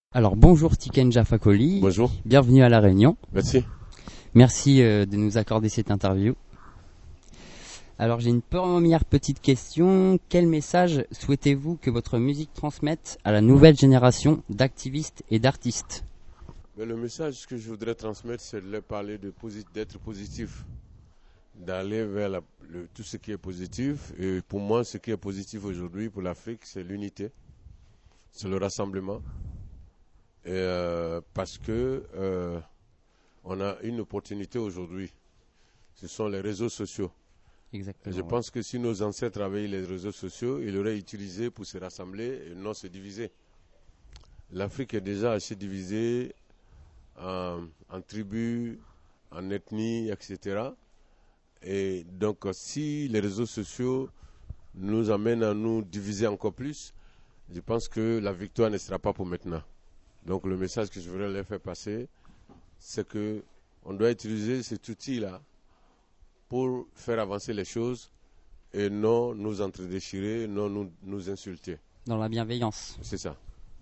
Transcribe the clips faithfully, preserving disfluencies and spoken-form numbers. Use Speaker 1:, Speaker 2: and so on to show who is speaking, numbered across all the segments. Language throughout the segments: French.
Speaker 1: Alors bonjour Tiken Jah Fakoly.
Speaker 2: Bonjour.
Speaker 1: Bienvenue à La Réunion.
Speaker 2: Merci.
Speaker 1: Merci euh, de nous accorder cette interview. Alors j'ai une première petite question. Quel message souhaitez-vous que votre musique transmette à la nouvelle génération d'activistes et d'artistes ?
Speaker 2: Mais le message que je voudrais transmettre, c'est de leur parler de posi- d'être positif, d'aller vers la- le- tout ce qui est positif. Et pour moi, ce qui est positif aujourd'hui pour l'Afrique, c'est l'unité, c'est le rassemblement. Et, euh, parce que euh, on a une opportunité aujourd'hui. Ce sont les réseaux sociaux.
Speaker 1: Exactement.
Speaker 2: Et je pense que si nos ancêtres avaient eu les réseaux sociaux, ils l'auraient utilisé pour se rassembler et non se diviser. L'Afrique est déjà assez divisée en, en tribus, en ethnies, et cetera. Et donc, si les réseaux sociaux nous amènent à nous diviser encore plus, je pense que la victoire ne sera pas pour maintenant. Donc, le message que je voudrais leur faire passer, c'est que on doit utiliser cet outil-là pour faire avancer les choses et non nous entredéchirer, non nous, nous insulter.
Speaker 1: Dans la bienveillance.
Speaker 2: C'est ça.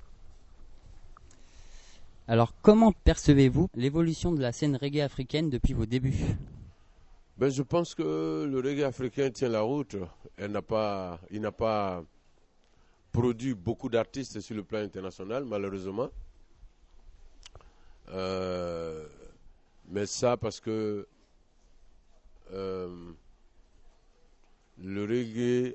Speaker 1: Alors comment percevez-vous l'évolution de la scène reggae africaine depuis vos débuts ?
Speaker 2: Ben, je pense que le reggae africain tient la route. Elle n'a pas, il n'a pas produit beaucoup d'artistes sur le plan international, malheureusement. Euh, mais ça parce que euh, le reggae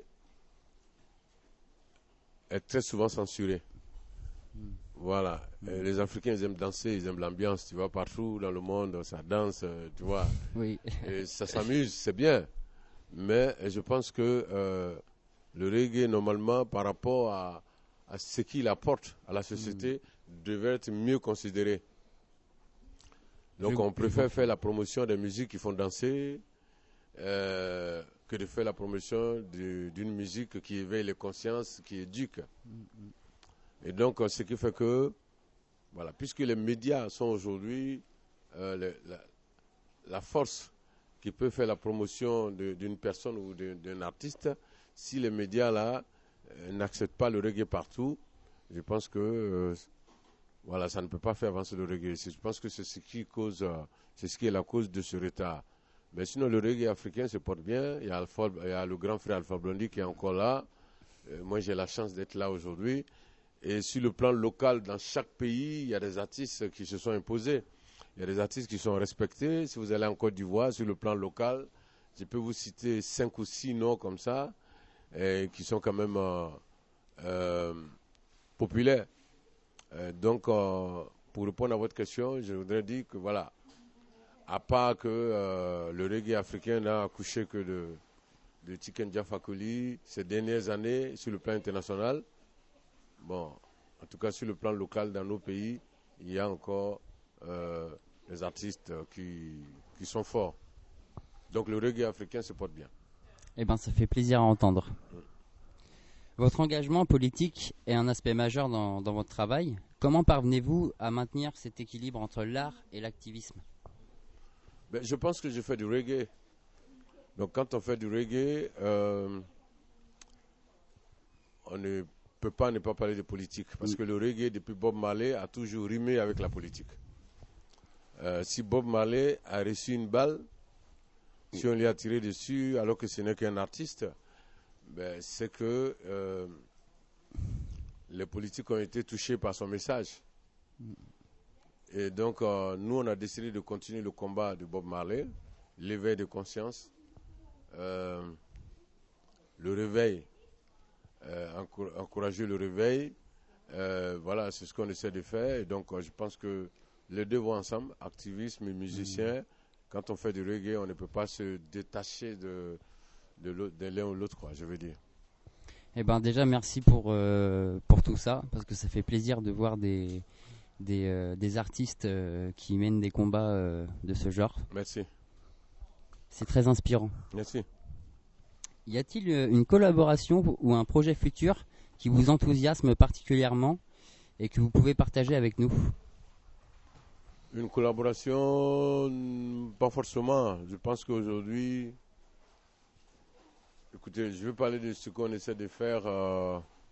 Speaker 2: est très souvent censuré. Mm. Voilà. Mm. Et les Africains, ils aiment danser, ils aiment l'ambiance. Tu vois, partout dans le monde, ça danse, tu vois.
Speaker 1: Oui.
Speaker 2: Et ça s'amuse, c'est bien. Mais je pense que euh, le reggae, normalement, par rapport à, à ce qu'il apporte à la société, mm. devrait être mieux considéré. Donc, je, on préfère faire la promotion des musiques qui font danser euh, que de faire la promotion d'une musique qui éveille les consciences, qui éduque. Mm-hmm. Et donc, ce qui fait que, voilà, puisque les médias sont aujourd'hui euh, la, la force qui peut faire la promotion d'une personne ou d'un artiste, si les médias là euh, n'acceptent pas le reggae partout, je pense que euh, voilà, ça ne peut pas faire avancer le reggae. Je pense que c'est ce qui cause, euh, c'est ce qui est la cause de ce retard. Mais sinon, le reggae africain se porte bien. Il y a, Alpha, il y a le grand frère Alpha Blondy qui est encore là. Euh, moi, j'ai la chance d'être là aujourd'hui. Et sur le plan local, dans chaque pays, il y a des artistes qui se sont imposés. Il y a des artistes qui sont respectés. Si vous allez en Côte d'Ivoire, sur le plan local, je peux vous citer cinq ou six noms comme ça, et qui sont quand même euh, euh, populaires. Euh, donc, euh, pour répondre à votre question, je voudrais dire que voilà, à part que euh, le reggae africain n'a accouché que de, de Tiken Jah Fakoly ces dernières années sur le plan international, bon, en tout cas sur le plan local dans nos pays, il y a encore euh, des artistes qui, qui sont forts. Donc le reggae africain se porte bien.
Speaker 1: Eh bien, ça fait plaisir à entendre. Mm. Votre engagement politique est un aspect majeur dans, dans votre travail. Comment parvenez-vous à maintenir cet équilibre entre l'art et l'activisme ?
Speaker 2: Ben, je pense que je fais du reggae. Donc quand on fait du reggae, euh, on ne peut pas ne pas parler de politique. Parce que le reggae, depuis Bob Marley, a toujours rimé avec la politique. Euh, si Bob Marley a reçu une balle, si on lui a tiré dessus alors que ce n'est qu'un artiste, ben, c'est que euh, les politiques ont été touchés par son message. Et donc, euh, nous, on a décidé de continuer le combat de Bob Marley, l'éveil de conscience, euh, le réveil, euh, encourager le réveil. Euh, voilà, c'est ce qu'on essaie de faire. Et donc, euh, je pense que les deux vont ensemble, activisme et musicien. Mmh. Quand on fait du reggae, on ne peut pas se détacher de... de l'un ou l'autre, quoi, je veux dire.
Speaker 1: Eh ben déjà merci pour euh, pour tout ça, parce que ça fait plaisir de voir des des, euh, des artistes euh, qui mènent des combats euh, de ce genre.
Speaker 2: Merci.
Speaker 1: C'est très inspirant.
Speaker 2: Merci.
Speaker 1: Y a-t-il une collaboration ou un projet futur qui vous enthousiasme particulièrement et que vous pouvez partager avec nous ?
Speaker 2: Une collaboration, pas forcément. Je pense qu'aujourd'hui, écoutez, je vais parler de ce qu'on essaie de faire euh,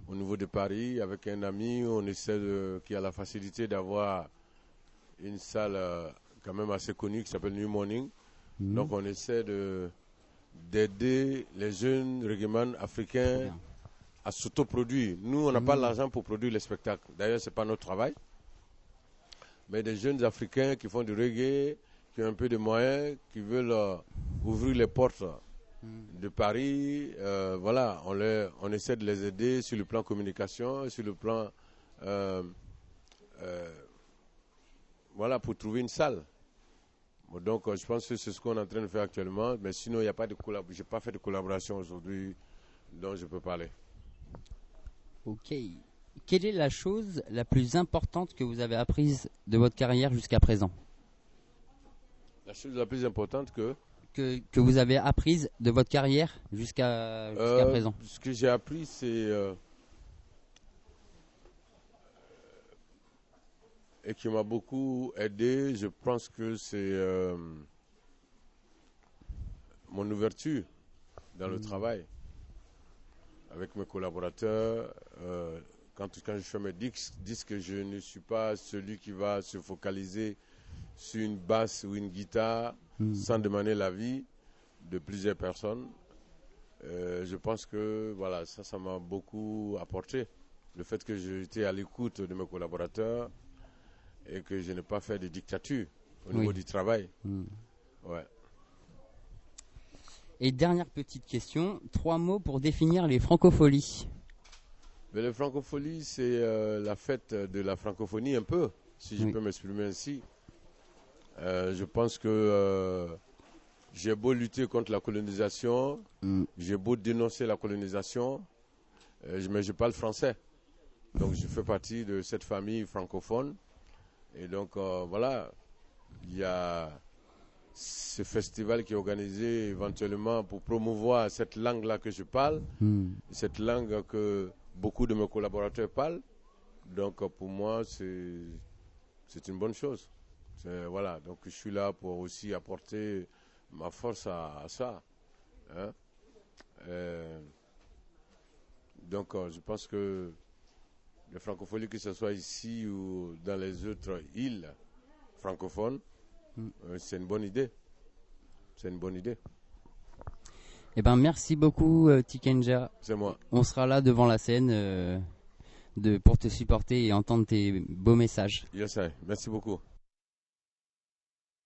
Speaker 2: au niveau de Paris. Avec un ami, on essaie de, qui a la facilité d'avoir une salle euh, quand même assez connue qui s'appelle New Morning. Mmh. Donc on essaie de d'aider les jeunes reggaeman africains à s'autoproduire. Nous, on n'a mmh. pas l'argent pour produire les spectacles. D'ailleurs, ce n'est pas notre travail. Mais des jeunes Africains qui font du reggae, qui ont un peu de moyens, qui veulent euh, ouvrir les portes mmh. de Paris, euh, voilà, on, les, on essaie de les aider sur le plan communication, sur le plan, euh, euh, voilà, pour trouver une salle. Donc, euh, je pense que c'est ce qu'on est en train de faire actuellement. Mais sinon, il n'y a pas de collaboration. Je n'ai pas fait de collaboration aujourd'hui dont je peux parler.
Speaker 1: Ok. Quelle est la chose la plus importante que vous avez apprise de votre carrière jusqu'à présent?
Speaker 2: La chose la plus importante que
Speaker 1: que, que vous avez apprise de votre carrière jusqu'à jusqu'à
Speaker 2: euh,
Speaker 1: présent?
Speaker 2: Ce que j'ai appris, c'est euh, et qui m'a beaucoup aidé, je pense que c'est euh, mon ouverture dans mmh. le travail avec mes collaborateurs. Euh, quand, quand je fais mes disques, disques, je ne suis pas celui qui va se focaliser sur une basse ou une guitare mmh. sans demander l'avis de plusieurs personnes. Euh, je pense que voilà, ça, ça m'a beaucoup apporté. Le fait que j'étais à l'écoute de mes collaborateurs et que je n'ai pas fait de dictature au oui. niveau du travail. Mmh. Ouais.
Speaker 1: Et dernière petite question, trois mots pour définir les francopholies.
Speaker 2: Mais les francopholies, c'est euh, la fête de la francophonie un peu, si je oui. peux m'exprimer ainsi. Euh, je pense que euh, j'ai beau lutter contre la colonisation, mmh. j'ai beau dénoncer la colonisation, euh, mais je parle français. Donc je fais partie de cette famille francophone. Et donc euh, voilà, il y a ce festival qui est organisé éventuellement pour promouvoir cette langue-là que je parle, mmh. cette langue que beaucoup de mes collaborateurs parlent. Donc pour moi, c'est, c'est une bonne chose. C'est, voilà, donc je suis là pour aussi apporter ma force à, à ça. Hein? Euh, donc euh, je pense que les francophonies, que ce soit ici ou dans les autres îles francophones, mm. euh, c'est une bonne idée. C'est une bonne idée.
Speaker 1: Eh ben, merci beaucoup, euh, Tikenja.
Speaker 2: C'est moi.
Speaker 1: On sera là devant la scène euh, de, pour te supporter et entendre tes beaux messages.
Speaker 2: Yes, I. Merci beaucoup.